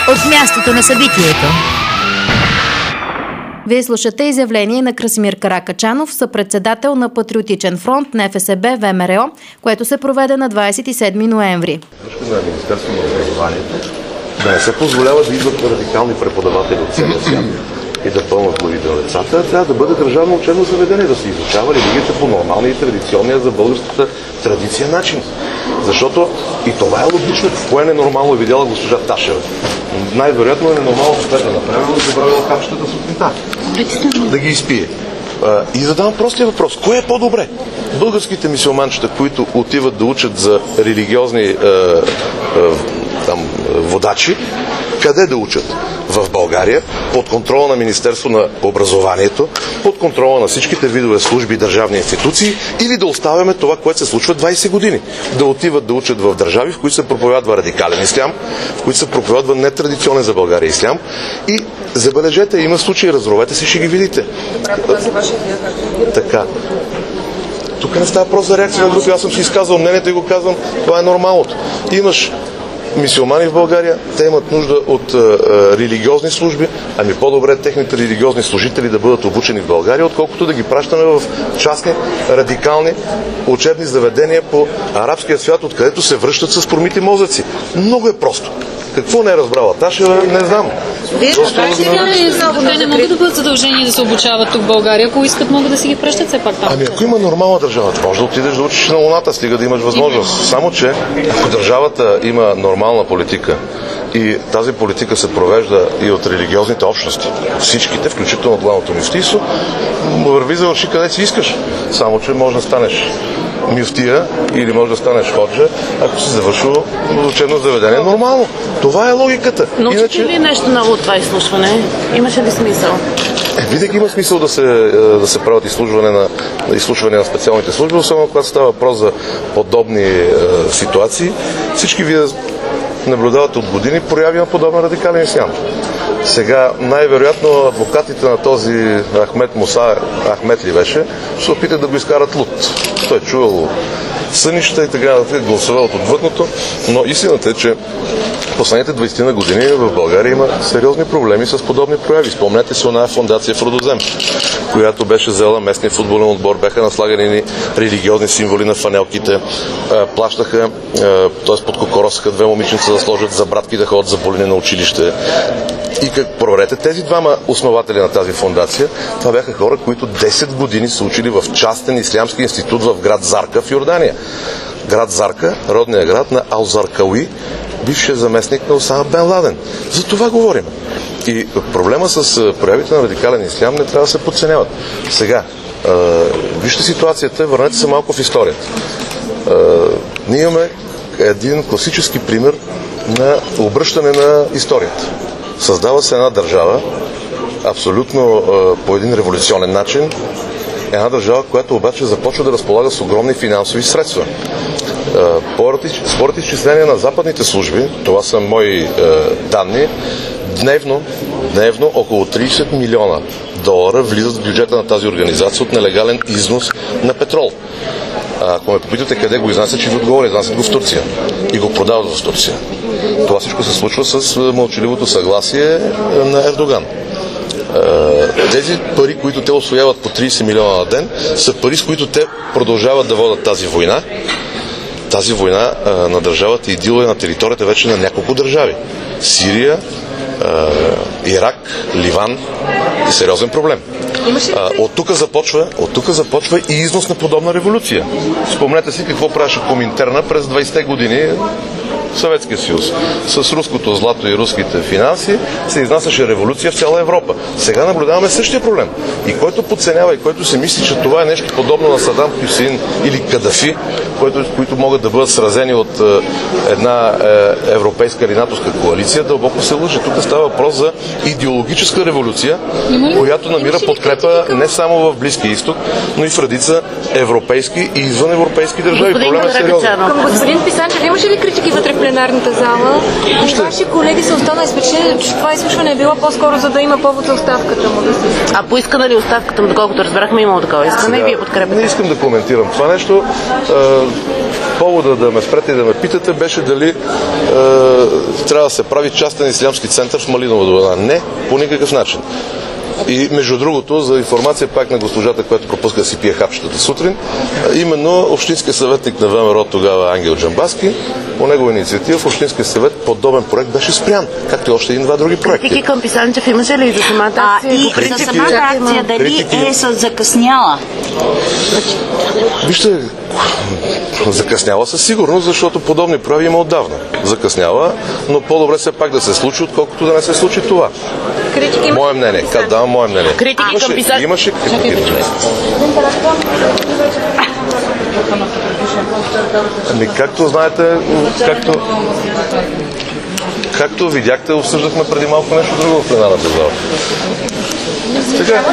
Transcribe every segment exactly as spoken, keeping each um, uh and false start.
от мястото на събитието. Вие слушате изявление на Красимир Каракачанов, съпредседател на Патриотичен фронт на Еф Ес Бе Вэ Ем Ер О, което се проведе на двадесет и седми ноември. На Министерството на образованието да не се позволява да идват радикални преподаватели от целия свят и да пълнат главите на децата, трябва да бъде държавно учебно заведение, да се изучава религията по нормалния и традиционния за българската традиция начин. Защото и това е логично. Кое е ненормално е видяла госпожа Ташева? Най-вероятно е ненормално, което е направила, да забравила капчетата сутринта. Да ги изпие. И задавам простия въпрос. Кое е по-добре? Българските мюсюлманчета, които отиват да учат за религиозни е, е, там, водачи, къде да учат? В България, под контрола на Министерство на образованието, под контрола на всичките видове служби и държавни институции, или да оставяме това, което се случва двадесет години. Да отиват да учат в държави, в които се проповядва радикален ислям, в които се проповядва нетрадиционен за България ислям. И забележете, има случаи, разровете си, ще ги видите. Така. Тук не става просто за реакция на групи. Аз съм си изказал мнението и го казвам, това е нормалното. Имаш мюсюлмани в България, те имат нужда от а, а, религиозни служби, ами по-добре техните религиозни служители да бъдат обучени в България, отколкото да ги пращаме в частни, радикални учебни заведения по арабския свят, откъдето се връщат с промити мозъци. Много е просто. Какво не е разбрала Ташева, не знам. Просто... Те не могат да бъдат задължени да се обучават тук в България, ако искат могат да си ги пращат все пак там. Ами ако има нормална държава, може да отидеш да учиш на Луната, стига да имаш възможност. Само че, ако държавата има нормална политика и тази политика се провежда и от религиозните общности, всичките, включително от главното мюфтийство, върви за върши къде си искаш. Само че може да станеш мюфтия или може да станеш ходжа, ако си завършил учебно заведение. Нормално. Това е логиката. Но Иначе... ли нещо ново от това изслушване? Имаше ли смисъл? Е, винаги има смисъл да се, да се правят изслушване на, изслушване на специалните служби, особено когато става въпрос за подобни е, ситуации. Всички вие наблюдавате от години прояви на подобен радикален ислям. Сега, най-вероятно, адвокатите на този Ахмед Муса, Ахмед ли беше, ще се опитат да го изкарат луд. Той е чувал сънища и така да гласувал от отвъдното, но истината е, че последните двадесет на години в България има сериозни проблеми с подобни прояви. Спомнете си оная фондация в Родозем, която беше взела местния футболен отбор, бяха наслагани религиозни символи на фанелките, плащаха, т.е. под кокоросаха две момиченца да сложат за братки да ходят за болини на училище. И как проверете, тези двама основатели на тази фондация, това бяха хора, които десет години са учили в частен ислямски институт в град Зарка в Йордания. Град Зарка, родният град на Ал-Заркауи, бившия заместник на Осама Бен Ладен. За това говорим. И проблема с проявите на радикален ислям не трябва да се подценяват. Сега, е, вижте ситуацията, върнете се малко в историята. Е, ние имаме един класически пример на обръщане на историята. Създава се една държава, абсолютно е, по един революционен начин, една държава, която обаче започва да разполага с огромни финансови средства. Според изчисления на западните служби, това са мои е, данни, дневно, дневно около тридесет милиона долара влизат в бюджета на тази организация от нелегален износ на петрол. Ако ме попитате къде го изнасят, ще ви отговоря, изнасят го в Турция и го продават в Турция. Това всичко се случва с мълчаливото съгласие на Ердоган. Тези пари, които те освояват по тридесет милиона на ден, са пари, с които те продължават да водят тази война. Тази война а, на държавата ИДИЛ е на територията вече на няколко държави. Сирия, а, Ирак, Ливан. Е сериозен проблем. А, от тук започва, от тук започва и износ на подобна революция. Спомнете си какво правеше Коминтерна през двадесетте години в Съветския съюз. С руското злато и руските финанси се изнасяше революция в цяла Европа. Сега наблюдаваме същия проблем. И който подценява и който се мисли, че това е нещо подобно на Садам Хюсейн или Кадафи, които, които могат да бъдат сразени от е, една е, европейска или натовска коалиция, дълбоко се лъже. Тук става въпрос за идеологическа революция, която намира подкрепа не само в Близкия изток, но и в редица европейски и извън европейски държави. Проблемът е сериозен. Към господин Писанчев, имаше ли критики вътре в пленарната зала? И ваши колеги са останали с впечатление, че това изслушване е било по-скоро, за да има повод за оставката му. А поискана ли оставката му, доколкото разбрахме, имало такова искане и вие подкрепяте? Не искам да коментирам това нещо. повода да ме спрете и да ме питате беше дали е, трябва да се прави частен ислямски център в Малинова долина. Не, по никакъв начин. И между другото, за информация пак на госпожата, която пропуска да си пие хапчетата сутрин, именно общинския съветник на ВМРО тогава Ангел Джамбазки, по негова инициатива в Общинския съвет подобен проект беше спрян, както и още един-два други проекти. Критики към Писанчев имаше ли и за самата акция? А, и критики, за самата акция дали критики... е с закъсняла? Вижте, закъсняла със сигурност, защото подобни прояви има отдавна. Закъсняла, но по-добре все пак да се случи, отколкото да не се случи това. Критики... Мое мнение. Как давам мое мнение. Критики имаше, към Писанчев. Имаше критики. Ами, както знаете, както, както видяхте, обсъждахме преди малко нещо друго в пленарната зала. Сега...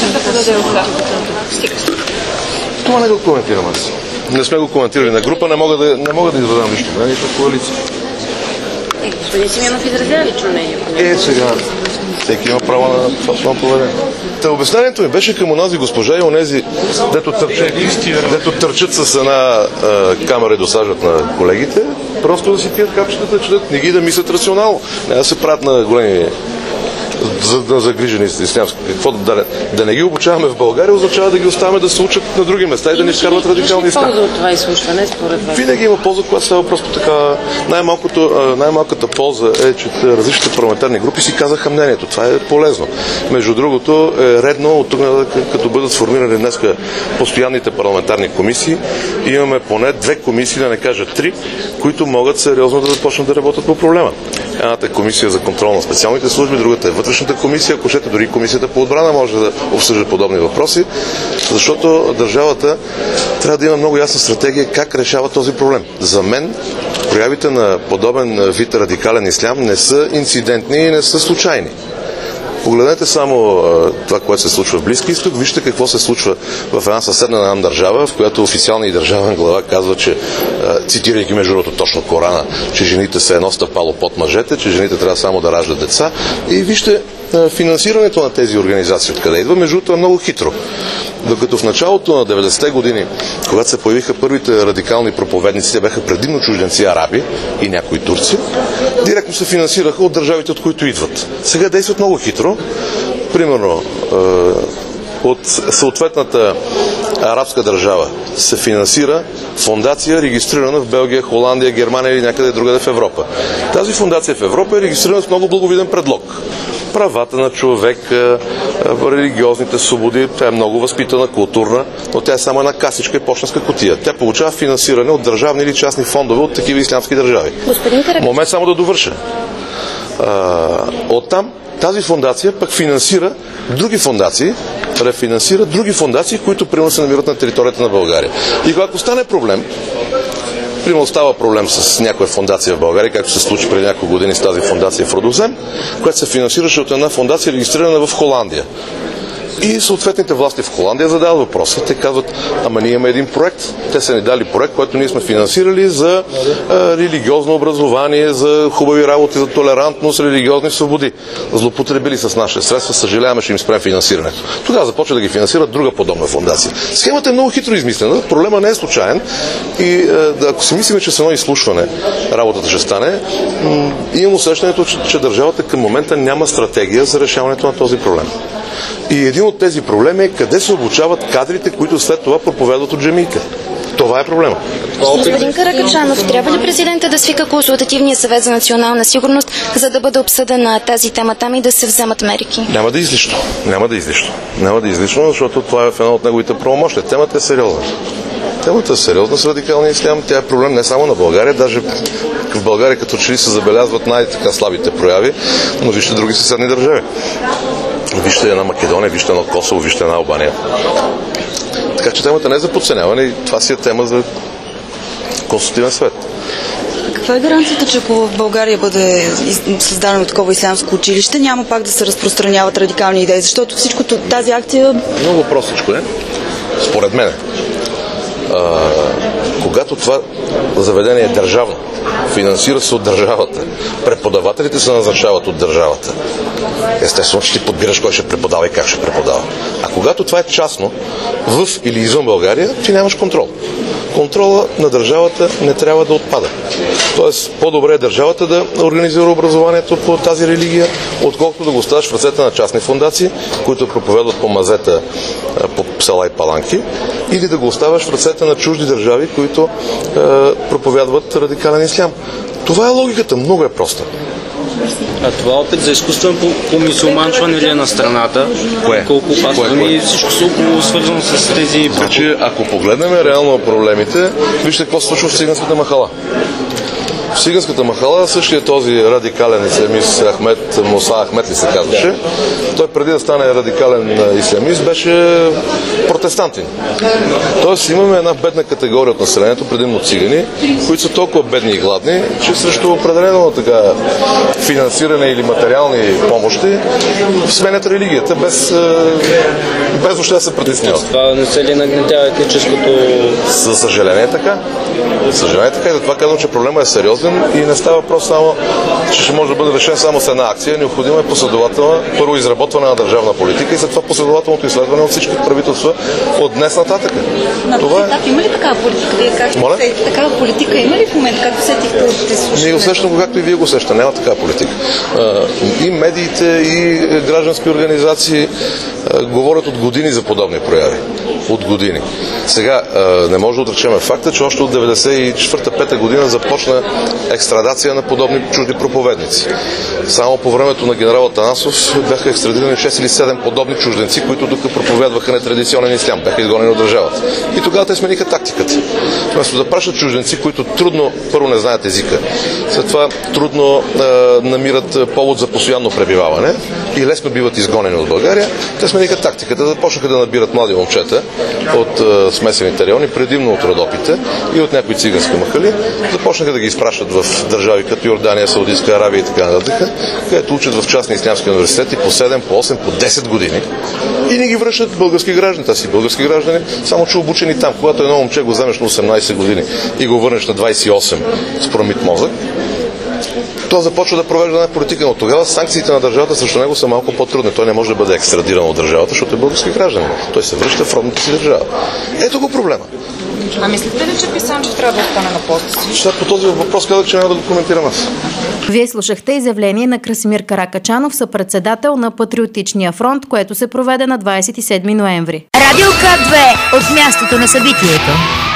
Това не го коментирам аз. Не сме го коментирали на група, не мога да, не мога да извадам лично мнение в коалиция. Е, господин Симеонов изразява лично мнение. Е, сега всеки има право на собствено поведение. Та обяснението ми беше към онази госпожа и онези, дето търчат, дето търчат с една а, камера и досажат на колегите, просто да си пият капчетата, четат, не ги да мислят рационално. Не да се правят на големи за да загрижени с ислямски. Какво да, да не ги обучаваме в България, означава да ги оставяме да се учат на други места и да ни изкарват радикални ислам. Полза от това изслушване, според вас? Винаги има полза, когато става просто така. Най-малкото, най-малката полза е, че различните парламентарни групи си казаха мнението. Това е полезно. Между другото, е редно от тук, като бъдат сформирани днес постоянните парламентарни комисии, имаме поне две комисии, да не кажа три, които могат сериозно да започнат да работят по проблема. Едната е комисия за контрол на специалните служби, другата е вътрешната комисия, ако щете дори комисията по отбрана може да обсъжда подобни въпроси, защото държавата трябва да има много ясна стратегия как решава този проблем. За мен проявите на подобен вид радикален ислям не са инцидентни и не са случайни. Погледнете само това, което се случва в Близки изток, вижте какво се случва в една съседна нам държава, в която официалният държавен глава казва, че, цитирайки между другото точно Корана, че жените са едно стъпало под мъжете, че жените трябва само да раждат деца. И вижте финансирането на тези организации откъде идва, между другото е много хитро. Докато в началото на деветдесетте години, когато се появиха първите радикални проповедници, те бяха предимно чужденци араби и някои турци, директно се финансираха от държавите, от които идват. Сега действат много хитро. Примерно, от съответната арабска държава се финансира фондация, регистрирана в Белгия, Холандия, Германия или някъде другаде в Европа. Тази фондация в Европа е регистрирана с много благовиден предлог. Правата на човека, религиозните свободи, тя е много възпитана, културна, но тя е само една касичка и почтенска кутия. Тя получава финансиране от държавни или частни фондове от такива ислямски държави. Момент само да довърша. Оттам тази фондация пък финансира други фондации, рефинансира други фондации, които примерно се намират на територията на България. И когато стане проблем, примерно става проблем с някоя фондация в България, както се случи преди няколко години с тази фондация в Родозем, която се финансираше от една фондация, регистрирана в Холандия. И съответните власти в Холандия задават въпроса. Те казват, ама ние имаме един проект. Те са ни дали проект, който ние сме финансирали за а, религиозно образование, за хубави работи, за толерантност, религиозни свободи. Злоупотребили с наши средства, съжаляваме, ще им спрем финансирането. Тогава започва да ги финансира друга подобна фондация. Схемата е много хитро измислена, проблема не е случайен и а, ако си мислим, че с едно изслушване работата ще стане, м- имам усещането, че, че държавата към момента няма стратегия за решаването на този проблем. И един от тези проблеми е къде се обучават кадрите, които след това проповядват от джамиите. Това е проблема. Господин Каракачанов, трябва ли президента да свика консултативния съвет за национална сигурност, за да бъде обсъдена тази тема там и да се вземат мерки? Няма да е излишно. Няма да е излишно. Няма да е излишно, защото това е в едно от неговите правомощия. Темата е сериозна. Темата е сериозна с радикалния ислям. Тя е проблем не само на България, даже в България като че ли се забелязват най-така слабите прояви, но вижте други съседни държави. Вижте една Македония, вижте едно Косово, вижте една Албания. Така че темата не е за подценяване и това си е тема за консултативен съвет. Каква е гаранцията, че ако в България бъде създадено такова ислямско училище, няма пак да се разпространяват радикални идеи? Защото всичко тази акция... Много простичко е. Според мен. А, когато това заведение е държавно, финансира се от държавата, преподавателите се назначават от държавата, естествено, че ти подбираш кой ще преподава и как ще преподава. А когато това е частно, в или извън България, ти нямаш контрол. контрола на държавата не трябва да отпада. Тоест, по-добре е държавата да организира образованието по тази религия, отколкото да го оставиш в ръцете на частни фондации, които проповядват по мазета по села и паланки, или да го оставяш в ръцете на чужди държави, които е, проповядват радикален ислям. Това е логиката, много е проста. А това опит за изкуствен помисюлманчване ли е на страната? Кое? Колко опасно? Ами всичко са около свързано с тези... Значи, ако погледнем реално проблемите, вижте какво се случва в циганската махала. В циганската махала същия този радикален ислямист Ахмед, Муса Ахмед ли се казваше, той преди да стане радикален ислямист беше протестантин. Тоест имаме една бедна категория от населението, предимно цигани, които са толкова бедни и гладни, че срещу определено така финансиране или материални помощи сменят религията без, без въобще да се притесняват. Това не се ли нагнетява етническото... За съжаление е така. За съжаление е така и затова казвам, че проблема е сериозен и не става въпрос само, че ще може да бъде решен само с една акция. Необходимо е последователна, първо изработване на държавна политика и след това последователното изследване от всички правителства от днес нататък. На това етап има ли такава политика? Вие как усетите? Такава политика има ли в момента? Как усетихте от слушането? Ние усещам, както и вие го усещате. Няма такава политика. И медиите, и граждански организации говорят от години за подобни прояви. От години. Сега не може да отречем факта, че още от деветдесет и четвърта пета година започна екстрадация на подобни чужди проповедници. Само по времето на генерал Атанасов бяха екстрадирани шест или седем подобни чужденци, които тук проповядваха нетрадиционен ислям, бяха изгонени от държавата. И тогава те смениха тактиката. Вместо да пращат чужденци, които трудно, първо не знаят езика, след това трудно е, намират повод за постоянно пребиваване и лесно биват изгонени от България, те смениха тактиката, започнаха да набират млади момчета от е, смесените райони, предимно от Родопите и от някои цигански махали, започнаха да ги изпращат в държави като Йордания, Саудитска Аравия и така нататък, където учат в частни ислямски университети по седем, по осем, по десет години и не ги връщат български граждани. Та си български граждани, само че обучени там. Когато едно момче го вземеш на осемнайсет години и го върнеш на двайсет и осем с промит мозък, то започва да провежда една политика, но тогава санкциите на държавата срещу него са малко по-трудни. Той не може да бъде екстрадиран от държавата, защото е български гражданин. Той се връща в родната си държава. Ето го проблема. А мислите ли, че Писанчев трябва да остане на поста си? По този въпрос казах, че няма да го коментирам аз. Вие слушахте изявление на Красимир Каракачанов, съпредседател на Патриотичния фронт, което се проведе на двайсет и седми ноември. Радио К две от мястото на събитието.